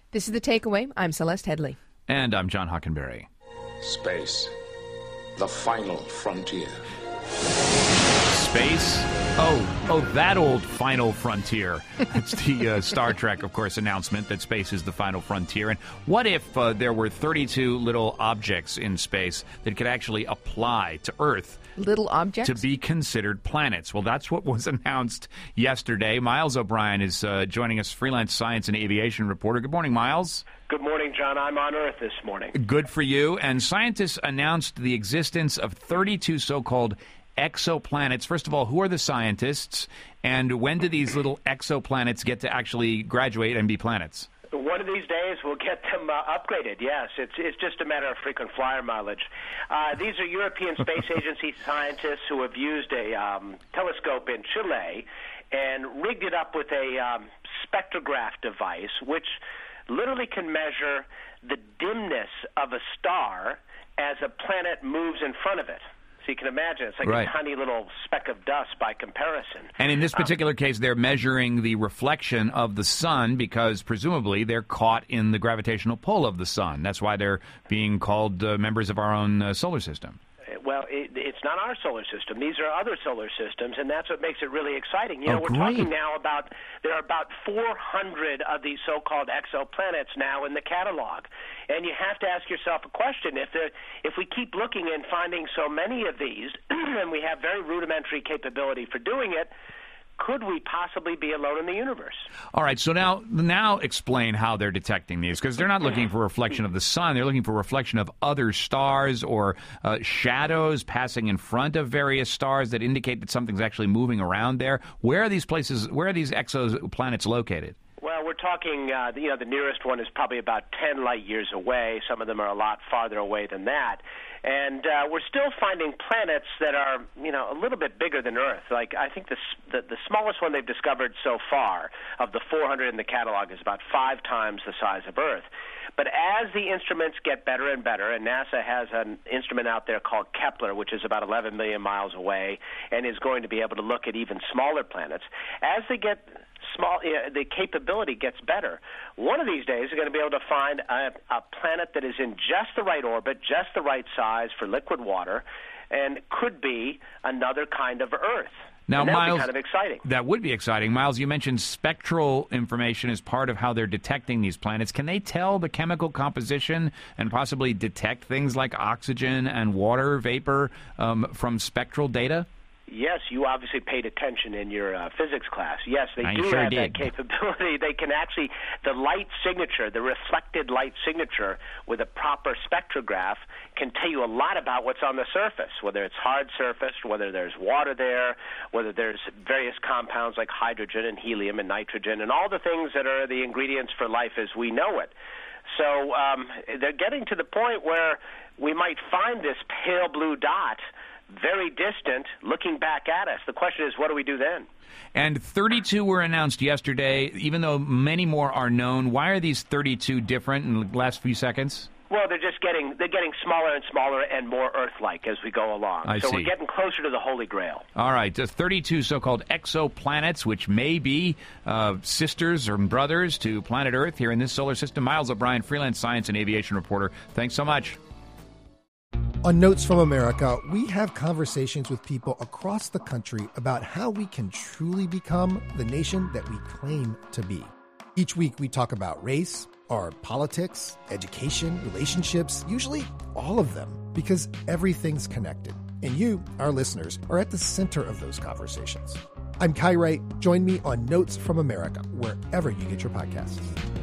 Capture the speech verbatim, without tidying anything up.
This is The Takeaway. I'm Celeste Headley. And I'm John Hockenberry. Space, the final frontier. Space? Oh, oh, that old final frontier. It's the uh, Star Trek, of course, announcement that space is the final frontier. And what if uh, there were thirty-two little objects in space that could actually apply to Earth? Little objects? To be considered planets. Well, that's what was announced yesterday. Miles O'Brien is uh, joining us, freelance science and aviation reporter. Good morning, Miles. Good morning, John. I'm on Earth this morning. Good for you. And scientists announced the existence of thirty-two so-called exoplanets. First of all, who are the scientists, and when do these little exoplanets get to actually graduate and be planets? One of these days, we'll get them uh, upgraded, yes. It's it's just a matter of frequent flyer mileage. Uh, these are European Space Agency scientists who have used a um, telescope in Chile and rigged it up with a um, spectrograph device, which literally can measure the dimness of a star as a planet moves in front of it. So you can imagine it's like right. a tiny little speck of dust by comparison. And in this particular um, case, they're measuring the reflection of the sun because presumably they're caught in the gravitational pull of the sun. That's why they're being called uh, members of our own uh, solar system. Well, it, it's not our solar system. These are other solar systems, and that's what makes it really exciting. You know, oh, we're great. talking now about, there are about four hundred of these so-called exoplanets now in the catalog. And you have to ask yourself a question. If there, if we keep looking and finding so many of these, and we have very rudimentary capability for doing it, could we possibly be alone in the universe? All right, so now now explain how they're detecting these, because they're not looking for a reflection of the sun. They're looking for a reflection of other stars or uh, shadows passing in front of various stars that indicate that something's actually moving around there. Where are these places, where are these exoplanets located? Well, we're talking, uh, you know, the nearest one is probably about ten light years away. Some of them are a lot farther away than that. And uh, we're still finding planets that are, you know, a little bit bigger than Earth. Like, I think the, the, the smallest one they've discovered so far of the four hundred in the catalog is about five times the size of Earth. But as the instruments get better and better, and NASA has an instrument out there called Kepler, which is about eleven million miles away, and is going to be able to look at even smaller planets, as they get small, uh, the capability gets better. One of these days, they're going to be able to find a, a planet that is in just the right orbit, just the right size for liquid water, and could be another kind of Earth. Now, and that would Miles, be kind of exciting. That would be exciting. Miles, you mentioned spectral information as part of how they're detecting these planets. Can they tell the chemical composition and possibly detect things like oxygen and water vapor um, from spectral data? Yes, you obviously paid attention in your uh, physics class. Yes, they I do sure have did. that capability. They can actually, the light signature, the reflected light signature with a proper spectrograph can tell you a lot about what's on the surface, whether it's hard surface, whether there's water there, whether there's various compounds like hydrogen and helium and nitrogen, and all the things that are the ingredients for life as we know it. So um, they're getting to the point where we might find this pale blue dot very distant, looking back at us. The question is, what do we do then? And thirty-two were announced yesterday, even though many more are known. Why are these thirty-two different in the last few seconds? Well, they're just getting they're getting smaller and smaller and more Earth-like as we go along. I so see. We're getting closer to the Holy Grail. All right, uh, thirty-two so-called exoplanets, which may be uh, sisters or brothers to planet Earth here in this solar system. Miles O'Brien, freelance science and aviation reporter. Thanks so much. On Notes from America, we have conversations with people across the country about how we can truly become the nation that we claim to be. Each week we talk about race, our politics, education, relationships, usually all of them, because everything's connected. And you, our listeners, are at the center of those conversations. I'm Kai Wright. Join me on Notes from America, wherever you get your podcasts.